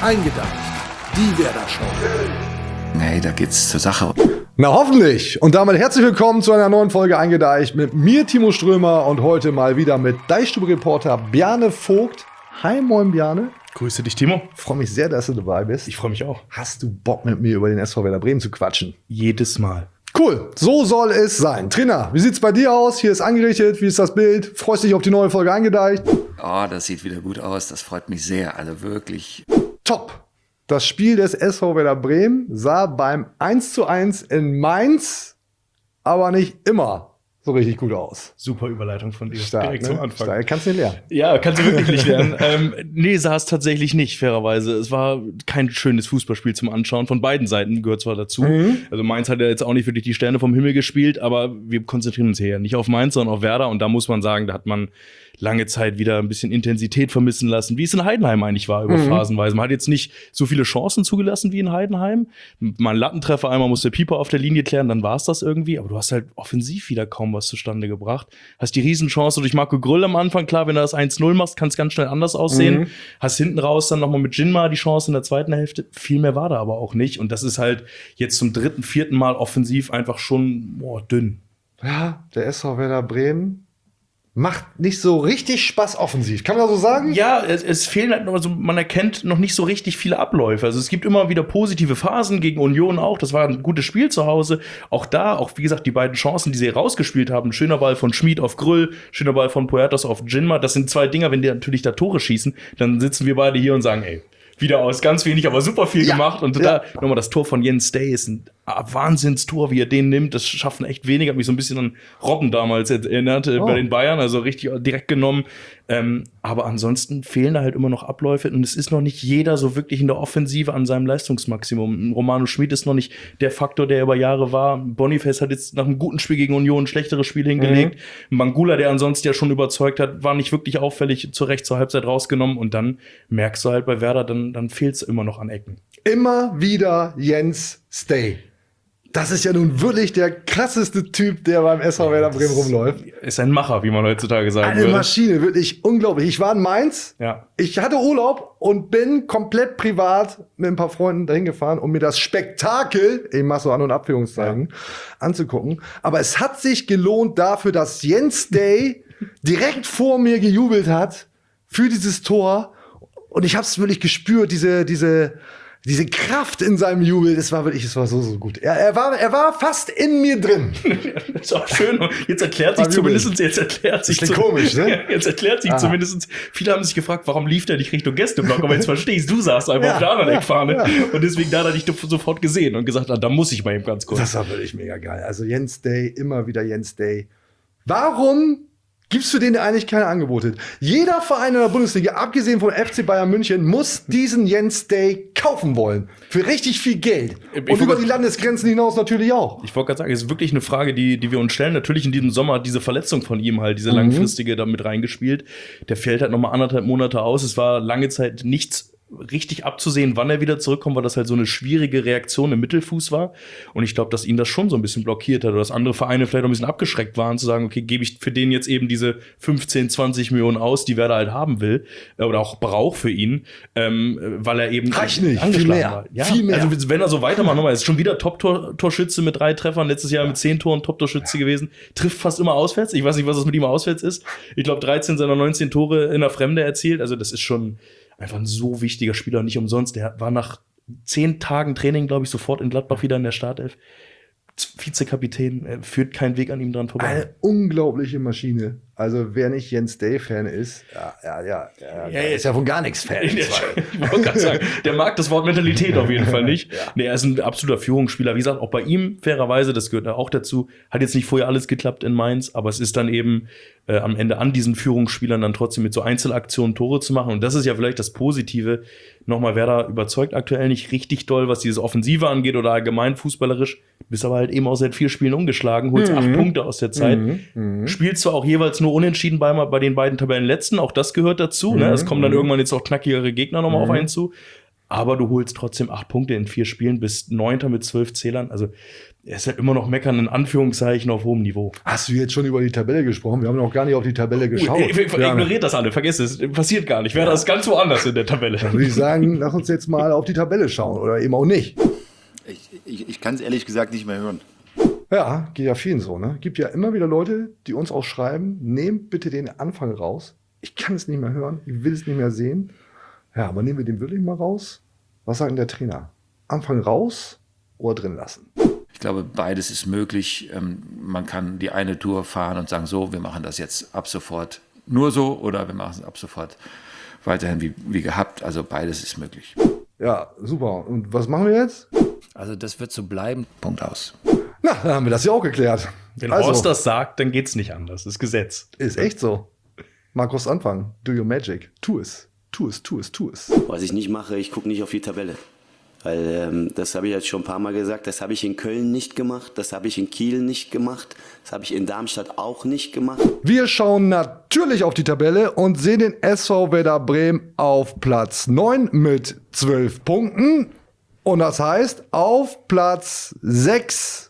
Eingedacht, die Werder Show. Nee, da geht's zur Sache. Na hoffentlich. Und damit herzlich willkommen zu einer neuen Folge Eingedeicht mit mir, Timo Strömer, und heute mal wieder mit Deichstube-Reporter Bjarne Vogt. Hi, moin Bjarne. Grüße dich, Timo. Freue mich sehr, dass du dabei bist. Ich freue mich auch. Hast du Bock, mit mir über den SV Werder Bremen zu quatschen? Jedes Mal. Cool, so soll es sein. Trainer, wie sieht's bei dir aus? Hier ist angerichtet, wie ist das Bild? Freust dich auf die neue Folge Eingedeicht? Oh, das sieht wieder gut aus. Das freut mich sehr. Also wirklich. Top. Das Spiel des SV Werder Bremen sah beim 1:1 in Mainz aber nicht immer so richtig gut aus. Super Überleitung von dir. Stark, direkt ne? zum Anfang. Stark. Kannst du nicht lernen. Ja, kannst du wirklich nicht lernen. Nee, sah es tatsächlich nicht, fairerweise. Es war kein schönes Fußballspiel zum Anschauen. Von beiden Seiten gehört zwar dazu. Also Mainz hat ja jetzt auch nicht wirklich die Sterne vom Himmel gespielt, aber wir konzentrieren uns hier ja nicht auf Mainz, sondern auf Werder. Und da muss man sagen, da hat man lange Zeit wieder ein bisschen Intensität vermissen lassen, wie es in Heidenheim eigentlich war über phasenweise. Man hat jetzt nicht so viele Chancen zugelassen wie in Heidenheim. Mal einen Lattentreffer, einmal muss der Pieper auf der Linie klären, dann war es das irgendwie. Aber du hast halt offensiv wieder kaum was zustande gebracht. Hast die Riesenchance durch Marco Grüll am Anfang. Klar, wenn du das 1-0 machst, kann es ganz schnell anders aussehen. Hast hinten raus dann nochmal mit Jinma die Chance in der zweiten Hälfte. Viel mehr war da aber auch nicht. Und das ist halt jetzt zum dritten, vierten Mal offensiv einfach schon dünn. Ja, der SV Werder Bremen macht nicht so richtig Spaß offensiv. Kann man das so sagen? Ja, es fehlen halt noch, also man erkennt noch nicht so richtig viele Abläufe. Also es gibt immer wieder positive Phasen gegen Union auch. Das war ein gutes Spiel zu Hause. Auch da, wie gesagt, die beiden Chancen, die sie rausgespielt haben. Schöner Ball von Schmid auf Grüll, schöner Ball von Puertas auf Jinma. Das sind zwei Dinger, wenn die natürlich da Tore schießen, dann sitzen wir beide hier und sagen, ey, wieder aus ganz wenig, aber super viel gemacht. Und da nochmal das Tor von Jens Day ist ein Wahnsinnstor, wie er den nimmt. Das schaffen echt wenig. Hat mich so ein bisschen an Robben damals erinnert bei den Bayern. Also richtig direkt genommen. Aber ansonsten fehlen da halt immer noch Abläufe. Und es ist noch nicht jeder so wirklich in der Offensive an seinem Leistungsmaximum. Romano Schmid ist noch nicht der Faktor, der über Jahre war. Boniface hat jetzt nach einem guten Spiel gegen Union ein schlechteres Spiel hingelegt. Mangula, der ansonsten ja schon überzeugt hat, war nicht wirklich auffällig, zur Halbzeit rausgenommen. Und dann merkst du halt bei Werder, dann fehlt es immer noch an Ecken. Immer wieder Jens Stay. Das ist ja nun wirklich der krasseste Typ, der beim SV Werder Bremen rumläuft. Ist ein Macher, wie man heutzutage sagen Eine würde. Maschine, wirklich unglaublich. Ich war in Mainz, ich hatte Urlaub und bin komplett privat mit ein paar Freunden dahin gefahren, um mir das Spektakel, ich mach so An- und Abführungszeichen, anzugucken. Aber es hat sich gelohnt dafür, dass Jens Day direkt vor mir gejubelt hat für dieses Tor. Und ich habe es wirklich gespürt, diese Kraft in seinem Jubel, es war so gut. Er war fast in mir drin. Das ist auch schön. Jetzt erklärt sich zumindest, komisch, ne? Jetzt erklärt sich zumindest, viele haben sich gefragt, warum lief der nicht Richtung Gästeblock? Aber jetzt verstehst du, saßt einfach auf der anderen Eckfahne. Ja. Und deswegen da hat er dich sofort gesehen und gesagt, da muss ich mal eben ganz kurz. Das war wirklich mega geil. Also Jens Day, immer wieder Jens Day. Warum gibst du denen eigentlich keine Angebote? Jeder Verein in der Bundesliga, abgesehen vom FC Bayern München, muss diesen Jens Day kaufen wollen. Für richtig viel Geld. Und über die Landesgrenzen hinaus natürlich auch. Ich wollte gerade sagen, es ist wirklich eine Frage, die wir uns stellen. Natürlich in diesem Sommer hat diese Verletzung von ihm halt, diese langfristige da mit reingespielt. Der fällt halt nochmal 1,5 Monate aus. Es war lange Zeit nichts richtig abzusehen, wann er wieder zurückkommt, weil das halt so eine schwierige Reaktion im Mittelfuß war. Und ich glaube, dass ihn das schon so ein bisschen blockiert hat oder dass andere Vereine vielleicht auch ein bisschen abgeschreckt waren, zu sagen, okay, gebe ich für den jetzt eben diese 15, 20 Millionen aus, die Werder halt haben will oder auch braucht für ihn, weil er eben reicht nicht, viel mehr. War. Ja, viel mehr. Also wenn er so weitermacht, nochmal, ist schon wieder Top-Torschütze mit 3 Treffern, letztes Jahr mit 10 Toren Top-Torschütze gewesen, trifft fast immer auswärts. Ich weiß nicht, was das mit ihm auswärts ist. Ich glaube, 13 seiner 19 Tore in der Fremde erzielt. Also das ist schon einfach ein so wichtiger Spieler, nicht umsonst. Der war nach 10 Tagen Training, glaube ich, sofort in Gladbach wieder in der Startelf. Vizekapitän, führt kein Weg an ihm dran vorbei. Eine unglaubliche Maschine. Also wer nicht Jens Day-Fan ist, ist ja von gar nichts Fan. Ich wollte gerade sagen, der mag das Wort Mentalität auf jeden Fall nicht. Nee, er ist ein absoluter Führungsspieler. Wie gesagt, auch bei ihm, fairerweise, das gehört auch dazu, hat jetzt nicht vorher alles geklappt in Mainz, aber es ist dann eben am Ende an diesen Führungsspielern dann trotzdem mit so Einzelaktionen Tore zu machen. Und das ist ja vielleicht das Positive. Nochmal, Werder überzeugt aktuell nicht richtig doll, was dieses Offensive angeht oder allgemein fußballerisch. Bist aber halt eben auch seit 4 Spielen ungeschlagen, holst 8 Punkte aus der Zeit. Spielst zwar auch jeweils nur unentschieden bei den beiden Tabellenletzten, auch das gehört dazu. Ne? Es kommen dann irgendwann jetzt auch knackigere Gegner nochmal auf einen zu. aber du holst trotzdem 8 Punkte in 4 Spielen, bist 9. mit 12 Zählern. Also er ist halt immer noch meckern, in Anführungszeichen, auf hohem Niveau. Hast du jetzt schon über die Tabelle gesprochen? Wir haben noch gar nicht auf die Tabelle geschaut. Ignoriert das alle, vergesst es. Passiert gar nicht. Werder ist ganz woanders in der Tabelle. Dann würde ich sagen, lass uns jetzt mal auf die Tabelle schauen oder eben auch nicht. Ich kann es ehrlich gesagt nicht mehr hören. Ja, geht ja vielen so, ne? Gibt ja immer wieder Leute, die uns auch schreiben, nehmt bitte den Anfang raus. Ich kann es nicht mehr hören, ich will es nicht mehr sehen. Ja, aber nehmen wir den wirklich mal raus? Was sagt denn der Trainer? Anfang raus oder drin lassen? Ich glaube, beides ist möglich. Man kann die eine Tour fahren und sagen, so, wir machen das jetzt ab sofort nur so oder wir machen es ab sofort weiterhin wie gehabt. Also beides ist möglich. Ja, super. Und was machen wir jetzt? Also das wird so bleiben. Punkt aus. Na, dann haben wir das ja auch geklärt. Wenn Horst das sagt, dann geht's nicht anders. Das ist Gesetz. Ist echt so. Markus Anfang, do your magic. Tu es. Tu es, tu es, tu es. Was ich nicht mache, ich gucke nicht auf die Tabelle. Weil das habe ich jetzt schon ein paar Mal gesagt, das habe ich in Köln nicht gemacht, das habe ich in Kiel nicht gemacht, das habe ich in Darmstadt auch nicht gemacht. Wir schauen natürlich auf die Tabelle und sehen den SV Werder Bremen auf Platz 9 mit 12 Punkten. Und das heißt, auf Platz 6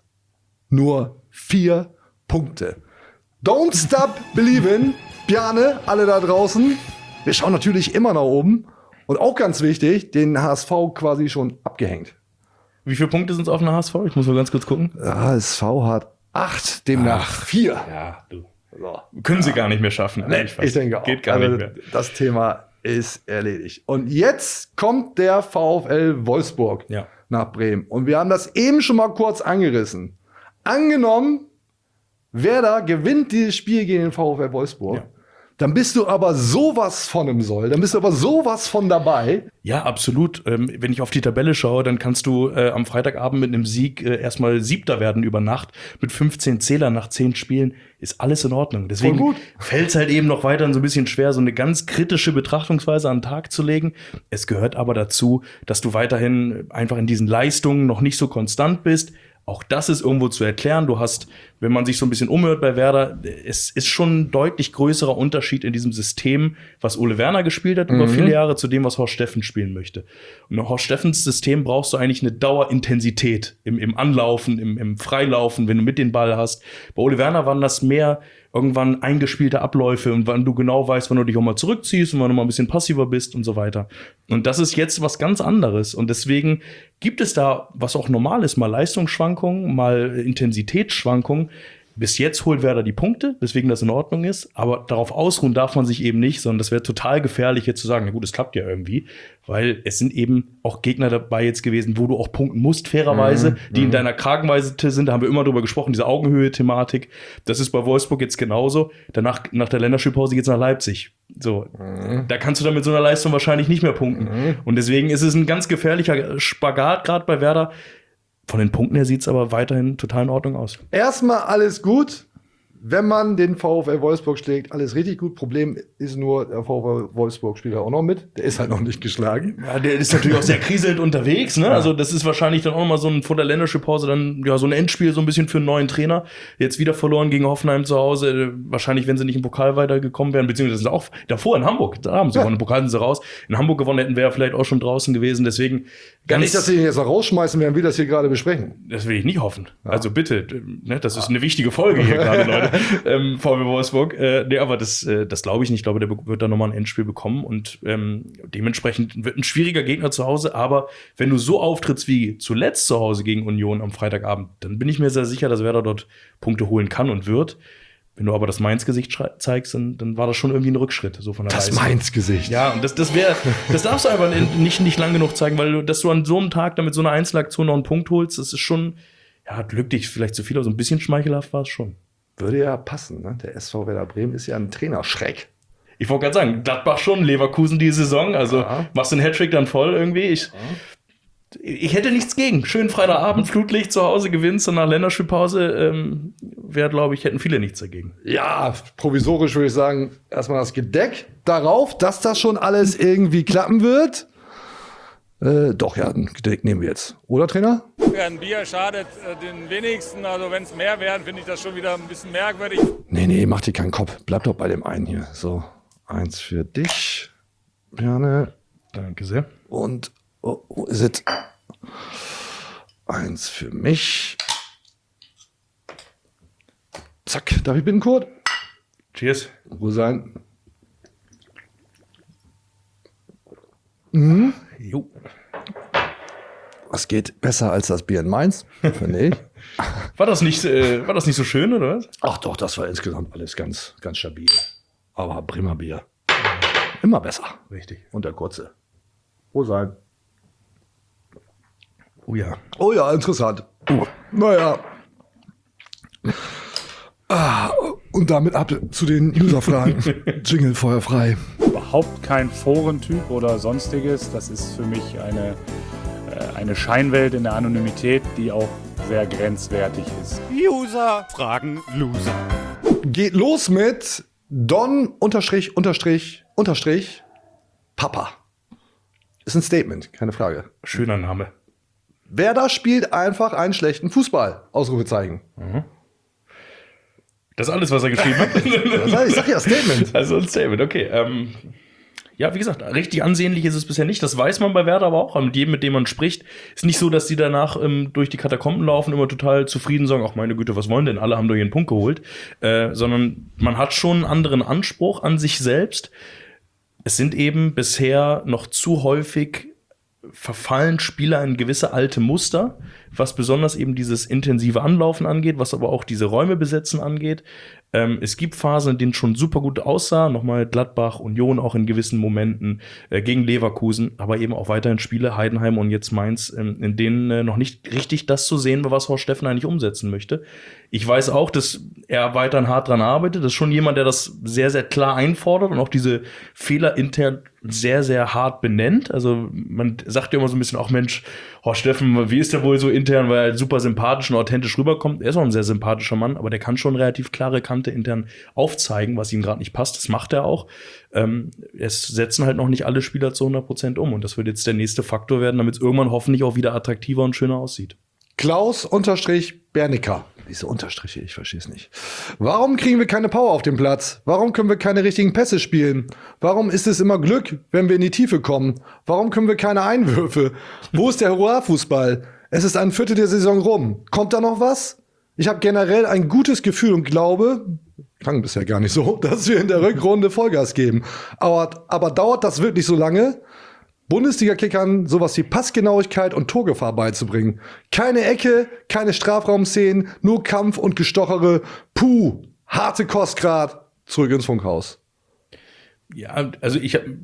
nur 4 Punkte. Don't stop believing. Bjarne, alle da draußen. Wir schauen natürlich immer nach oben. Und auch ganz wichtig, den HSV quasi schon abgehängt. Wie viele Punkte sind es auf einer HSV? Ich muss mal ganz kurz gucken. Der HSV hat 8, demnach 4. Ja, du. So. Können sie gar nicht mehr schaffen. Nee, ich denke auch. Geht gar nicht mehr. Das Thema ist erledigt. Und jetzt kommt der VfL Wolfsburg nach Bremen. Und wir haben das eben schon mal kurz angerissen. Angenommen, Werder gewinnt dieses Spiel gegen den VfL Wolfsburg. Ja. Dann bist du aber sowas von im Soll, dann bist du aber sowas von dabei. Ja, absolut. Wenn ich auf die Tabelle schaue, dann kannst du am Freitagabend mit einem Sieg erstmal 7. werden über Nacht. Mit 15 Zählern nach 10 Spielen ist alles in Ordnung. Deswegen fällt es halt eben noch weiterhin so ein bisschen schwer, so eine ganz kritische Betrachtungsweise an den Tag zu legen. Es gehört aber dazu, dass du weiterhin einfach in diesen Leistungen noch nicht so konstant bist. Auch das ist irgendwo zu erklären. Du hast, wenn man sich so ein bisschen umhört bei Werder, es ist schon ein deutlich größerer Unterschied in diesem System, was Ole Werner gespielt hat über viele Jahre, zu dem, was Horst Steffen spielen möchte. Und in Horst Steffens System brauchst du eigentlich eine Dauerintensität im Anlaufen, im Freilaufen, wenn du mit den Ball hast. Bei Ole Werner waren das mehr irgendwann eingespielte Abläufe und wann du genau weißt, wann du dich auch mal zurückziehst und wann du mal ein bisschen passiver bist und so weiter. Und das ist jetzt was ganz anderes. Und deswegen gibt es da, was auch normal ist, mal Leistungsschwankungen, mal Intensitätsschwankungen. Bis jetzt holt Werder die Punkte, weswegen das in Ordnung ist. Aber darauf ausruhen darf man sich eben nicht, sondern das wäre total gefährlich, jetzt zu sagen, na gut, es klappt ja irgendwie. Weil es sind eben auch Gegner dabei jetzt gewesen, wo du auch punkten musst, fairerweise, die in deiner Kragenweite sind. Da haben wir immer drüber gesprochen, diese Augenhöhe-Thematik. Das ist bei Wolfsburg jetzt genauso. Danach, nach der Länderspielpause geht's nach Leipzig. So, da kannst du dann mit so einer Leistung wahrscheinlich nicht mehr punkten. Und deswegen ist es ein ganz gefährlicher Spagat, gerade bei Werder. Von den Punkten her sieht es aber weiterhin total in Ordnung aus. Erstmal alles gut, wenn man den VfL Wolfsburg schlägt. Alles richtig gut. Problem ist nur, der VfL Wolfsburg spielt ja auch noch mit. Der ist halt noch nicht geschlagen. Ja, der ist natürlich auch sehr kriselnd unterwegs. Ne? Ja. Also das ist wahrscheinlich dann auch noch mal so ein vor der Länderspielpause dann ja so ein Endspiel so ein bisschen für einen neuen Trainer. Jetzt wieder verloren gegen Hoffenheim zu Hause. Wahrscheinlich, wenn sie nicht im Pokal weitergekommen wären, beziehungsweise auch davor in Hamburg. Da haben sie gewonnen. Im Pokal sind sie raus. In Hamburg gewonnen hätten wir ja vielleicht auch schon draußen gewesen. Deswegen gar nicht, dass sie ihn jetzt noch rausschmeißen, während wir das hier gerade besprechen. Das will ich nicht hoffen. Ja. Also bitte, ne, das ist eine wichtige Folge hier gerade, Leute. VfL Wolfsburg. Nee, aber das glaube ich nicht. Ich glaube, der wird da nochmal ein Endspiel bekommen und dementsprechend wird ein schwieriger Gegner zu Hause. Aber wenn du so auftrittst wie zuletzt zu Hause gegen Union am Freitagabend, dann bin ich mir sehr sicher, dass Werder dort Punkte holen kann und wird. Wenn du aber das Mainz-Gesicht zeigst, dann war das schon irgendwie ein Rückschritt. So von der das Mainz-Gesicht. Ja, und das darfst du einfach nicht lang genug zeigen, weil dass du an so einem Tag dann mit so einer Einzelaktion noch einen Punkt holst, das ist schon, ja, glücklich, vielleicht zu viel, aber so ein bisschen schmeichelhaft war es schon. Würde ja passen, ne? Der SV Werder Bremen ist ja ein Trainerschreck. Ich wollte gerade sagen, Gladbach schon, Leverkusen die Saison, also machst du den Hattrick dann voll irgendwie. Ich hätte nichts gegen. Schön Freitagabend, Flutlicht zu Hause, gewinnst und nach Länderspielpause glaube ich, hätten viele nichts dagegen. Ja, provisorisch würde ich sagen, erstmal das Gedeck darauf, dass das schon alles irgendwie klappen wird. Doch, ja, ein Gedeck nehmen wir jetzt. Oder, Trainer? Ja, ein Bier schadet den wenigsten. Also wenn es mehr wären, finde ich das schon wieder ein bisschen merkwürdig. Nee, mach dir keinen Kopf. Bleib doch bei dem einen hier. So, 1 für dich, Bjarne. Danke sehr. Und Oh, ist es 1 für mich. Zack, darf ich bitten, Kurt? Cheers. Wo sein? Jo. Was geht besser als das Bier in Mainz, finde ich. War das nicht so schön, oder was? Ach doch, das war insgesamt alles ganz, ganz stabil. Aber prima Bier. Immer besser. Richtig. Und der kurze. Wo sein? Oh ja. Oh ja, interessant. Naja. Und damit ab zu den User-Fragen. Jingle feuerfrei. Überhaupt kein Forentyp oder sonstiges. Das ist für mich eine Scheinwelt in der Anonymität, die auch sehr grenzwertig ist. User fragen Loser. Geht los mit Don__Papa. Ist ein Statement, keine Frage. Schöner Name. Werder spielt einfach einen schlechten Fußball. Ausrufezeichen. Das ist alles, was er geschrieben hat. Ich sag ja Statement. Also ein Statement, okay. Ja, wie gesagt, richtig ansehnlich ist es bisher nicht. Das weiß man bei Werder aber auch. Mit jedem, mit dem man spricht, ist nicht so, dass die danach durch die Katakomben laufen, immer total zufrieden sagen, ach meine Güte, was wollen denn? Alle haben doch ihren Punkt geholt. Sondern man hat schon einen anderen Anspruch an sich selbst. Es sind eben bisher noch zu häufig verfallen Spieler in gewisse alte Muster, was besonders eben dieses intensive Anlaufen angeht, was aber auch diese Räume besetzen angeht. Es gibt Phasen, in denen es schon super gut aussah, nochmal Gladbach, Union auch in gewissen Momenten, gegen Leverkusen, aber eben auch weiterhin Spiele, Heidenheim und jetzt Mainz, in denen noch nicht richtig das zu sehen war, was Horst Steffen eigentlich umsetzen möchte. Ich weiß auch, dass er weiterhin hart dran arbeitet. Das ist schon jemand, der das sehr, sehr klar einfordert und auch diese Fehler intern sehr, sehr hart benennt. Also man sagt ja immer so ein bisschen, ach Mensch, Horst Steffen, wie ist der wohl so intern, weil er super sympathisch und authentisch rüberkommt. Er ist auch ein sehr sympathischer Mann, aber der kann schon relativ klare Kante intern aufzeigen, was ihm gerade nicht passt. Das macht er auch. Es setzen halt noch nicht alle Spieler zu 100% um und das wird jetzt der nächste Faktor werden, damit es irgendwann hoffentlich auch wieder attraktiver und schöner aussieht. Klaus_Bernicker. Diese Unterstriche, ich verstehe es nicht. Warum kriegen wir keine Power auf dem Platz? Warum können wir keine richtigen Pässe spielen? Warum ist es immer Glück, wenn wir in die Tiefe kommen? Warum können wir keine Einwürfe? Wo ist der Hurra-Fußball? Es ist ein Viertel der Saison rum. Kommt da noch was? Ich habe generell ein gutes Gefühl und glaube, klang bisher gar nicht so, dass wir in der Rückrunde Vollgas geben. Aber dauert das wirklich so lange? Bundesliga-Kickern sowas wie Passgenauigkeit und Torgefahr beizubringen. Keine Ecke, keine Strafraumszenen, nur Kampf und Gestochere. Puh, harte Kost grad. Zurück ins Funkhaus. Ja, also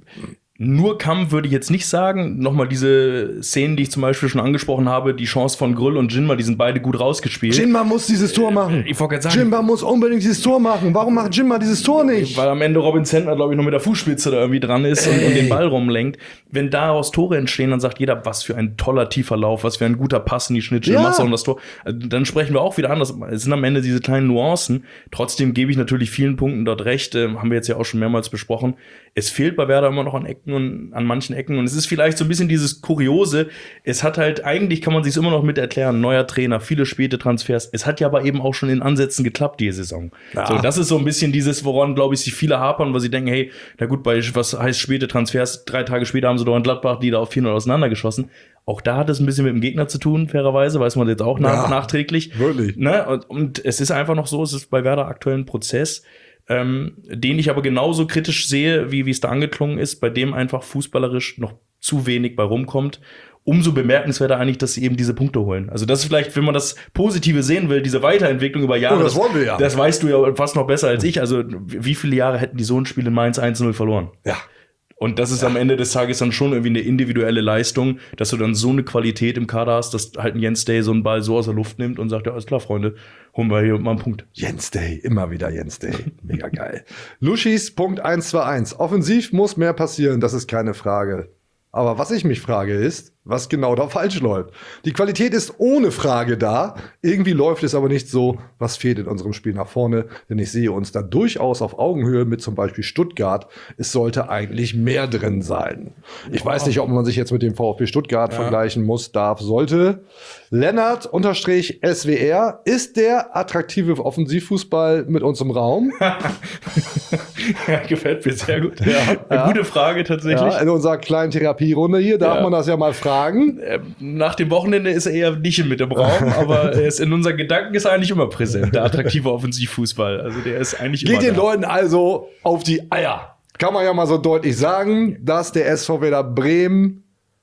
nur Kampf würde ich jetzt nicht sagen. Nochmal diese Szenen, die ich zum Beispiel schon angesprochen habe, die Chance von Grüll und Jinma, die sind beide gut rausgespielt. Jinma muss dieses Tor machen. Ich wollte gerade sagen, Jinma muss unbedingt dieses Tor machen. Warum macht Jinma dieses Tor nicht? weil am Ende Robin Zentner, glaube ich, noch mit der Fußspitze da irgendwie dran ist und den Ball rumlenkt. Wenn daraus Tore entstehen, dann sagt jeder, was für ein toller tiefer Lauf, was für ein guter Pass in die Schnittstelle, machst du auch das Tor. Also, dann sprechen wir auch wieder an. Es sind am Ende diese kleinen Nuancen. Trotzdem gebe ich natürlich vielen Punkten dort recht. Haben wir jetzt ja auch schon mehrmals besprochen. Es fehlt bei Werder immer noch an Ecken und an manchen Ecken. Und es ist vielleicht so ein bisschen dieses Kuriose. Es hat halt, eigentlich kann man sich immer noch mit erklären, neuer Trainer, viele späte Transfers. Es hat ja aber eben auch schon in Ansätzen geklappt, die Saison. Ja. So, das ist so ein bisschen dieses, woran, glaube ich, sich viele hapern, weil sie denken, hey, na gut, was heißt späte Transfers? 3 Tage später haben sie doch in Gladbach die da auf 400 auseinandergeschossen. Auch da hat es ein bisschen mit dem Gegner zu tun, fairerweise, weiß man jetzt auch nachträglich. Wirklich. Ne? Und es ist einfach noch so, es ist bei Werder aktuell ein Prozess, den ich aber genauso kritisch sehe, wie es da angeklungen ist, bei dem einfach fußballerisch noch zu wenig bei rumkommt. Umso bemerkenswerter eigentlich, dass sie eben diese Punkte holen. Also das ist vielleicht, wenn man das Positive sehen will, diese Weiterentwicklung über Jahre. Das wollen wir ja. Das weißt du ja fast noch besser als ich. Also wie viele Jahre hätten die so ein Spiel in Mainz 1-0 verloren? Ja. Und das ist am Ende des Tages dann schon irgendwie eine individuelle Leistung, dass du dann so eine Qualität im Kader hast, dass halt ein Jens Day so einen Ball so aus der Luft nimmt und sagt, ja, alles klar, Freunde, holen wir hier mal einen Punkt. Jens Day, immer wieder Jens Day. Mega geil. Luschis Punkt 121. Offensiv muss mehr passieren, das ist keine Frage. Aber was ich mich frage ist, was genau da falsch läuft. Die Qualität ist ohne Frage da. Irgendwie läuft es aber nicht so. Was fehlt in unserem Spiel nach vorne? Denn ich sehe uns da durchaus auf Augenhöhe mit zum Beispiel Stuttgart. Es sollte eigentlich mehr drin sein. Ich weiß nicht, ob man sich jetzt mit dem VfB Stuttgart vergleichen muss, darf, sollte. Lennart_SWR, ist der attraktive Offensivfußball mit uns im Raum? Ja, gefällt mir sehr gut. Eine gute Frage tatsächlich. Ja, in unserer kleinen Therapie Therapierunde hier, darf man das ja mal fragen. Nach dem Wochenende ist er eher nicht mit im Raum, aber er ist in unseren Gedanken ist er eigentlich immer präsent, der attraktive Offensivfußball. Also der ist eigentlich immer Geht den da. Leuten also auf die Eier. Kann man ja mal so deutlich sagen, dass der SV Werder Bremen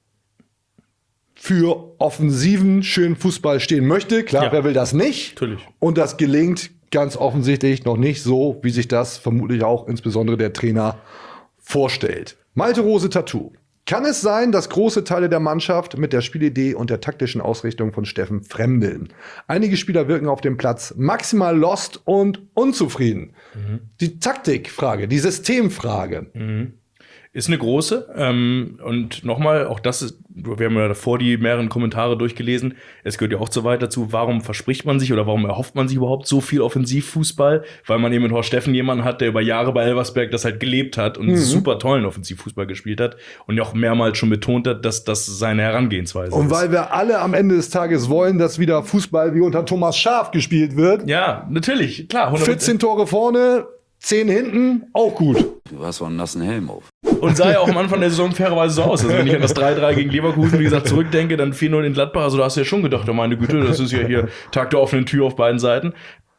für offensiven, schönen Fußball stehen möchte. Klar, Ja. wer will das nicht? Natürlich. Und das gelingt ganz offensichtlich noch nicht so, wie sich das vermutlich auch insbesondere der Trainer vorstellt. Malte Rose Tattoo. Kann es sein, dass große Teile der Mannschaft mit der Spielidee und der taktischen Ausrichtung von Steffen fremdeln? Einige Spieler wirken auf dem Platz maximal lost und unzufrieden. Die Taktikfrage, die Systemfrage. Ist eine große. Und nochmal, auch das ist, wir haben ja davor die mehreren Kommentare durchgelesen. Es gehört ja auch so weit dazu, warum verspricht man sich oder warum erhofft man sich überhaupt so viel Offensivfußball? Weil man eben mit Horst Steffen jemanden hat, der über Jahre bei Elversberg das halt gelebt hat und super tollen Offensivfußball gespielt hat und ja auch mehrmals schon betont hat, dass das seine Herangehensweise Und ist. weil wir alle am Ende des Tages wollen, dass wieder Fußball wie unter Thomas Schaaf gespielt wird. Ja, natürlich, klar. 100%. 14 Tore vorne, 10 hinten, auch gut. Du hast so einen nassen Helm auf. Und sah ja auch am Anfang der Saison fairerweise so aus. Also wenn ich an das 3-3 gegen Leverkusen, wie gesagt, zurückdenke, dann 4-0 in Gladbach. Also da hast du ja schon gedacht, oh meine Güte, das ist ja hier Tag der offenen Tür auf beiden Seiten.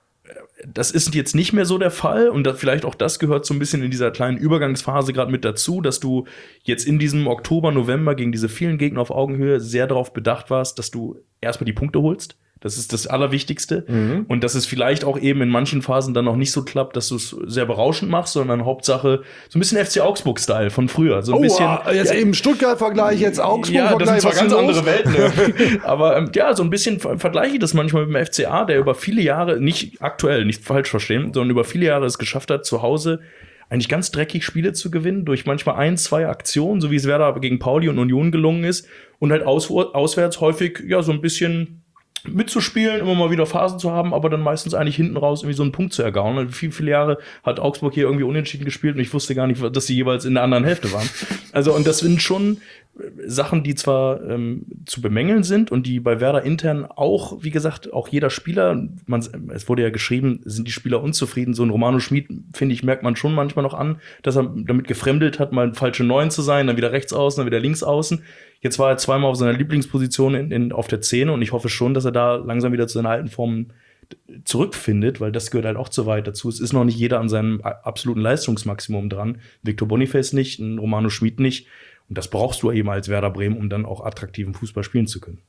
Das ist jetzt nicht mehr so der Fall und vielleicht auch das gehört so ein bisschen in dieser kleinen Übergangsphase gerade mit dazu, dass du jetzt in diesem Oktober, November gegen diese vielen Gegner auf Augenhöhe sehr darauf bedacht warst, dass du erstmal die Punkte holst. Das ist das Allerwichtigste. Und dass es vielleicht auch eben in manchen Phasen dann noch nicht so klappt, dass du es sehr berauschend machst, sondern Hauptsache so ein bisschen FC Augsburg-Style von früher. So ein bisschen, jetzt eben Stuttgart-Vergleich, jetzt ja, das sind Augsburg-Vergleich. zwar was ganz ist andere los? Welten. Ja. Aber ja, so ein bisschen vergleiche ich das manchmal mit dem FCA, der über viele Jahre, nicht aktuell, nicht falsch verstehen, sondern über viele Jahre es geschafft hat, zu Hause eigentlich ganz dreckig Spiele zu gewinnen, durch manchmal 1, 2 Aktionen, so wie es Werder gegen Pauli und Union gelungen ist. Und halt auswärts häufig ja so ein bisschen mitzuspielen, immer mal wieder Phasen zu haben, aber dann meistens eigentlich hinten raus irgendwie so einen Punkt zu ergauen. Und viele Jahre hat Augsburg hier irgendwie unentschieden gespielt und ich wusste gar nicht, dass sie jeweils in der anderen Hälfte waren. Also, und das sind schon Sachen, die zwar zu bemängeln sind und die bei Werder intern auch, wie gesagt, auch jeder Spieler, es wurde ja geschrieben, sind die Spieler unzufrieden. So ein Romano Schmid, finde ich, merkt man schon manchmal noch an, dass er damit gefremdelt hat, mal falsche Neun zu sein, dann wieder rechts außen, dann wieder links außen. Jetzt war er zweimal auf seiner Lieblingsposition auf der 10 und ich hoffe schon, dass er da langsam wieder zu seinen alten Formen zurückfindet, weil das gehört halt auch zu weit dazu. Es ist noch nicht jeder an seinem absoluten Leistungsmaximum dran. Victor Boniface nicht, ein Romano Schmid nicht. Und das brauchst du eben als Werder Bremen, um dann auch attraktiven Fußball spielen zu können.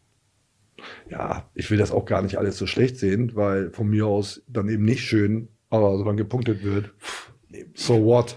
Ja, ich will das auch gar nicht alles so schlecht sehen, weil von mir aus dann eben nicht schön, aber solange gepunktet wird, so what?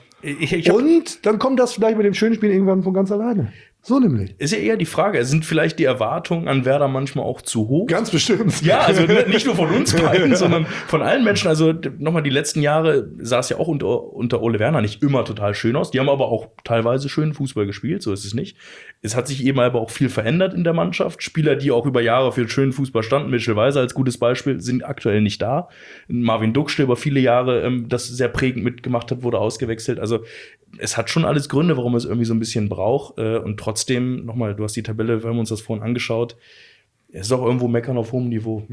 Und dann kommt das vielleicht mit dem schönen Spiel irgendwann von ganz alleine. So nämlich. Ist ja eher die Frage, sind vielleicht die Erwartungen an Werder manchmal auch zu hoch? Ganz bestimmt. Ja, also nicht nur von uns beiden, sondern von allen Menschen. Also nochmal, die letzten Jahre sah es ja auch unter Ole Werner nicht immer total schön aus. Die haben aber auch teilweise schönen Fußball gespielt, so ist es nicht. Es hat sich eben aber auch viel verändert in der Mannschaft. Spieler, die auch über Jahre für schönen Fußball standen, Mitchell Weiser als gutes Beispiel, sind aktuell nicht da. Marvin Duksch, der über viele Jahre das sehr prägend mitgemacht hat, wurde ausgewechselt. Also es hat schon alles Gründe, warum es irgendwie so ein bisschen braucht. Und trotzdem, nochmal, du hast die Tabelle, wir haben uns das vorhin angeschaut, es ist auch irgendwo meckern auf hohem Niveau.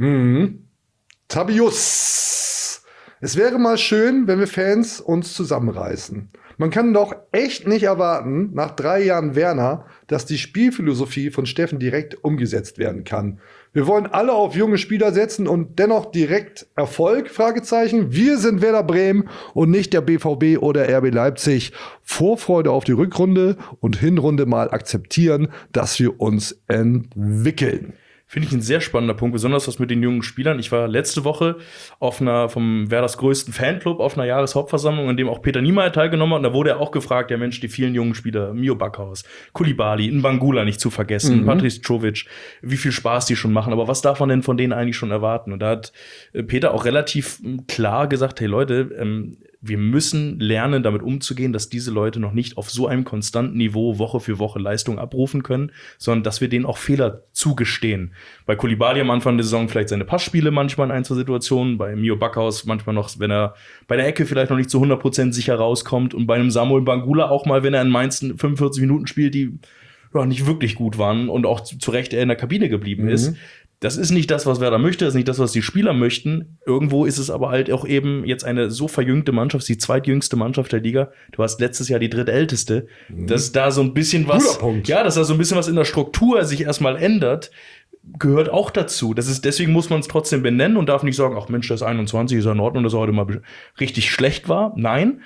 Tabius. Es wäre mal schön, wenn wir Fans uns zusammenreißen. Man kann doch echt nicht erwarten, nach 3 Jahren Werner, dass die Spielphilosophie von Steffen direkt umgesetzt werden kann. Wir wollen alle auf junge Spieler setzen und dennoch direkt Erfolg? Fragezeichen. Wir sind Werder Bremen und nicht der BVB oder RB Leipzig. Vorfreude auf die Rückrunde und Hinrunde mal akzeptieren, dass wir uns entwickeln. Finde ich ein sehr spannender Punkt, besonders was mit den jungen Spielern. Ich war letzte Woche auf einer vom Werders größten Fanclub auf einer Jahreshauptversammlung, an dem auch Peter Niemeyer teilgenommen hat. Und da wurde er auch gefragt, ja Mensch, die vielen jungen Spieler, Mio Backhaus, Koulibaly, Nbangula nicht zu vergessen, Patrice Czovic, wie viel Spaß die schon machen. Aber was darf man denn von denen eigentlich schon erwarten? Und da hat Peter auch relativ klar gesagt, hey Leute, wir müssen lernen, damit umzugehen, dass diese Leute noch nicht auf so einem konstanten Niveau Woche für Woche Leistung abrufen können, sondern dass wir denen auch Fehler zugestehen. Bei Koulibaly am Anfang der Saison vielleicht seine Passspiele manchmal in ein, zwei Situationen, bei Mio Backhaus manchmal noch, wenn er bei der Ecke vielleicht noch nicht zu 100% sicher rauskommt und bei einem Samuel Nbangula auch mal, wenn er in Mainz 45 Minuten spielt, die ja, nicht wirklich gut waren und auch zu Recht er in der Kabine geblieben ist. Das ist nicht das, was Werder möchte, das ist nicht das, was die Spieler möchten. Irgendwo ist es aber halt auch eben jetzt eine so verjüngte Mannschaft, die zweitjüngste Mannschaft der Liga. Du hast letztes Jahr die drittälteste. Dass da so ein bisschen was, Guter Punkt. ja, dass da so ein bisschen was in der Struktur sich erstmal ändert, gehört auch dazu. Deswegen muss man es trotzdem benennen und darf nicht sagen, ach Mensch, das 21 ist ja in Ordnung, dass er heute mal richtig schlecht war. Nein.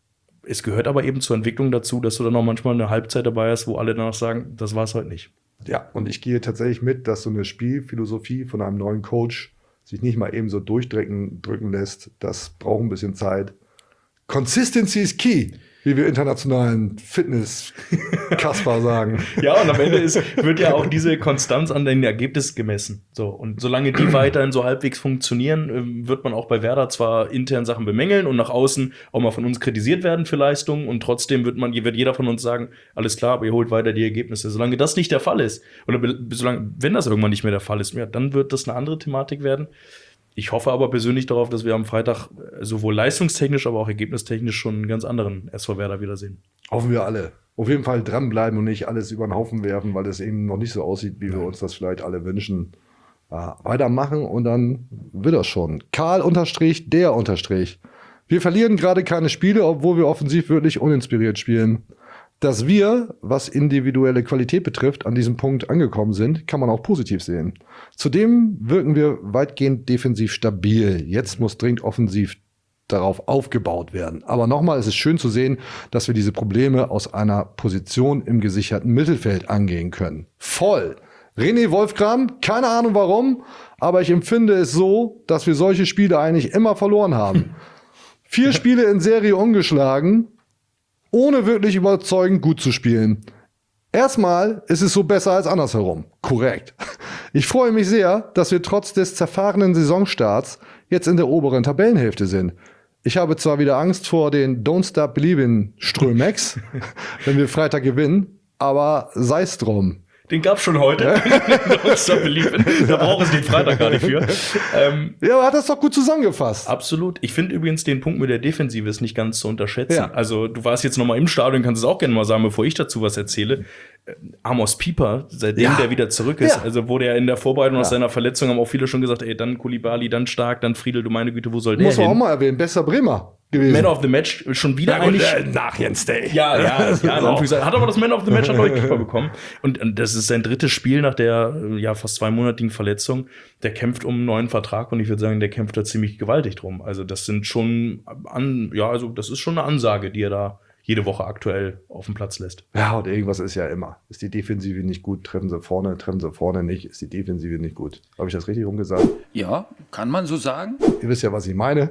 Es gehört aber eben zur Entwicklung dazu, dass du dann auch manchmal eine Halbzeit dabei hast, wo alle danach sagen, das war es heute nicht. Ja, und ich gehe tatsächlich mit, dass so eine Spielphilosophie von einem neuen Coach sich nicht mal eben so drücken lässt. Das braucht ein bisschen Zeit. Consistency is key, wie wir internationalen Fitness-Kasper sagen. Ja, und am Ende wird ja auch diese Konstanz an den Ergebnissen gemessen. So, und solange die weiterhin so halbwegs funktionieren, wird man auch bei Werder zwar intern Sachen bemängeln und nach außen auch mal von uns kritisiert werden für Leistungen und trotzdem wird jeder von uns sagen, alles klar, aber ihr holt weiter die Ergebnisse. Solange das nicht der Fall ist, oder wenn das irgendwann nicht mehr der Fall ist, ja, dann wird das eine andere Thematik werden. Ich hoffe aber persönlich darauf, dass wir am Freitag sowohl leistungstechnisch, aber auch ergebnistechnisch schon einen ganz anderen SV Werder wiedersehen. Hoffen wir alle. Auf jeden Fall dranbleiben und nicht alles über den Haufen werfen, weil es eben noch nicht so aussieht, wie wir uns das vielleicht alle wünschen. Ja, weitermachen und dann wird das schon. Karl _ der _ Wir verlieren gerade keine Spiele, obwohl wir offensiv wirklich uninspiriert spielen. Dass wir, was individuelle Qualität betrifft, an diesem Punkt angekommen sind, kann man auch positiv sehen. Zudem wirken wir weitgehend defensiv stabil. Jetzt muss dringend offensiv darauf aufgebaut werden. Aber nochmal, es ist schön zu sehen, dass wir diese Probleme aus einer Position im gesicherten Mittelfeld angehen können. Voll! René Wolfgram, keine Ahnung warum, aber ich empfinde es so, dass wir solche Spiele eigentlich immer verloren haben. 4 Spiele in Serie ungeschlagen, ohne wirklich überzeugend gut zu spielen. Erstmal ist es so besser als andersherum. Korrekt. Ich freue mich sehr, dass wir trotz des zerfahrenen Saisonstarts jetzt in der oberen Tabellenhälfte sind. Ich habe zwar wieder Angst vor den Don't Stop Believin' Strömex, wenn wir Freitag gewinnen, aber sei's drum. Den gab's schon heute. Da braucht es den Freitag gar nicht für. Ja, aber hat das doch gut zusammengefasst. Absolut. Ich finde übrigens den Punkt mit der Defensive ist nicht ganz zu unterschätzen. Ja. Also du warst jetzt noch mal im Stadion, kannst es auch gerne mal sagen, bevor ich dazu was erzähle. Amos Pieper, seitdem der wieder zurück ist, also wurde er in der Vorbereitung aus seiner Verletzung, haben auch viele schon gesagt, ey, dann Koulibaly, dann Stark, dann Friedel, du meine Güte, wo soll der Muss man hin? auch mal erwähnen, bester Bremer gewesen. Man of the Match schon wieder eigentlich. Nach Jens Day. Ja, hat aber das Man of the Match an Keeper bekommen. Und das ist sein drittes Spiel nach der fast 2-monatigen Verletzung. Der kämpft um einen neuen Vertrag und ich würde sagen, der kämpft da ziemlich gewaltig drum. Also das sind schon das ist schon eine Ansage, die er da jede Woche aktuell auf dem Platz lässt. Ja, und irgendwas ist ja immer. Ist die Defensive nicht gut, treffen sie vorne nicht, ist die Defensive nicht gut. Habe ich das richtig rumgesagt? Ja, kann man so sagen. Ihr wisst ja, was ich meine.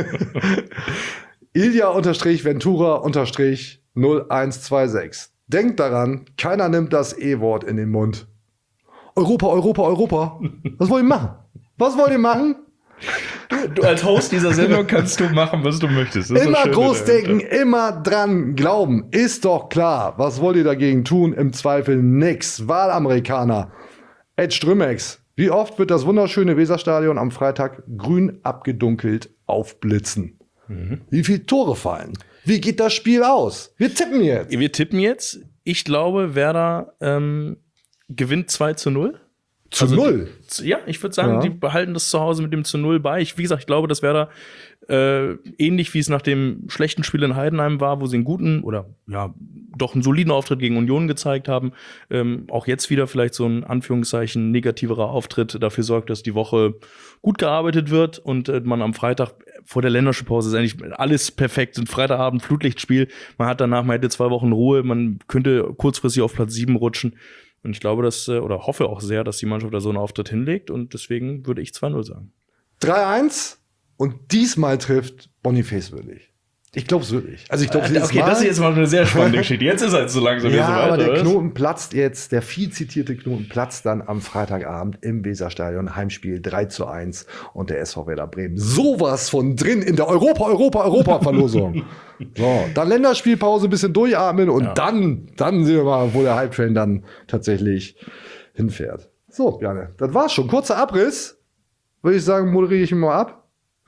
Ilja_Ventura_0126. Denkt daran, keiner nimmt das E-Wort in den Mund. Europa. Was wollt ihr machen? Du als Host dieser Sendung kannst du machen, was du möchtest. Immer groß denken, immer dran glauben. Ist doch klar. Was wollt ihr dagegen tun? Im Zweifel nix. Wahlamerikaner. Ed Strömex. Wie oft wird das wunderschöne Weserstadion am Freitag grün abgedunkelt aufblitzen? Wie viele Tore fallen? Wie geht das Spiel aus? Wir tippen jetzt. Ich glaube, Werder gewinnt 2-0. Zu 0? Ja, ich würde sagen, die behalten das zu Hause mit dem zu 0 bei. Wie gesagt, ich glaube, dass Werder ähnlich wie es nach dem schlechten Spiel in Heidenheim war, wo sie einen guten oder doch einen soliden Auftritt gegen Union gezeigt haben, auch jetzt wieder vielleicht so ein Anführungszeichen negativerer Auftritt dafür sorgt, dass die Woche gut gearbeitet wird und man am Freitag vor der Länderspielpause ist eigentlich alles perfekt. Ein Freitagabend Flutlichtspiel, man hätte 2 Wochen Ruhe, man könnte kurzfristig auf Platz 7 rutschen. Und ich glaube, oder hoffe auch sehr, dass die Mannschaft da so einen Auftritt hinlegt. Und deswegen würde ich 2-0 sagen. 3-1 und diesmal trifft Boniface wirklich. Ich glaube es wirklich. Also ich glaube es okay, das ist jetzt mal eine sehr spannende Geschichte. Jetzt ist halt so langsam wieder so weit. Aber der Knoten platzt jetzt, der viel zitierte Knoten platzt dann am Freitagabend im Weserstadion. Heimspiel 3-1 und der SV Werder Bremen. Sowas von drin in der Europa-Verlosung. So, dann Länderspielpause, ein bisschen durchatmen und dann sehen wir mal, wo der Hype-Train dann tatsächlich hinfährt. So, Bjarne, das war's schon. Kurzer Abriss. Würde ich sagen, moderiere ich mal ab.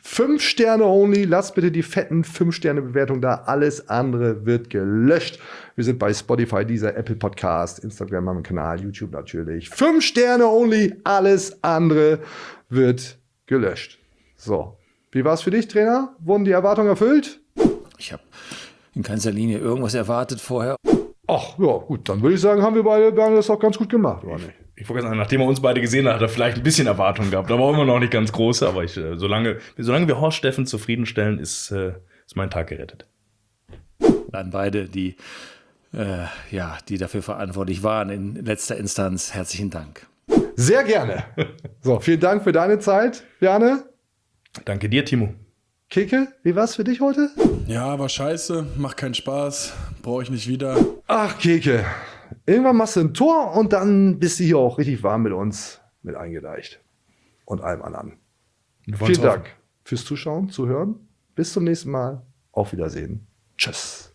5 Sterne only. Lasst bitte die fetten 5-Sterne-Bewertung da. Alles andere wird gelöscht. Wir sind bei Spotify, dieser Apple Podcast, Instagram haben wir einen Kanal, YouTube natürlich. 5 Sterne only. Alles andere wird gelöscht. So. Wie war es für dich, Trainer? Wurden die Erwartungen erfüllt? Ich habe in keinster Linie irgendwas erwartet vorher. Ach, ja, gut. Dann würde ich sagen, haben wir beide das auch ganz gut gemacht, oder nicht? Ich wollte sagen, nachdem er uns beide gesehen hat, hat er vielleicht ein bisschen Erwartung gehabt. Aber immer noch nicht ganz große. Aber solange wir Horst Steffen zufriedenstellen, ist mein Tag gerettet. An beide, die dafür verantwortlich waren in letzter Instanz, herzlichen Dank. Sehr gerne. So, vielen Dank für deine Zeit, Bjarne. Danke dir, Timo. Keke, wie war's für dich heute? Ja, war scheiße, macht keinen Spaß, brauche ich nicht wieder. Ach, Keke. Irgendwann machst du ein Tor und dann bist du hier auch richtig warm mit uns mit eingedeicht. Und allem anderen. Vielen Dank fürs Zuschauen, Zuhören. Bis zum nächsten Mal. Auf Wiedersehen. Tschüss.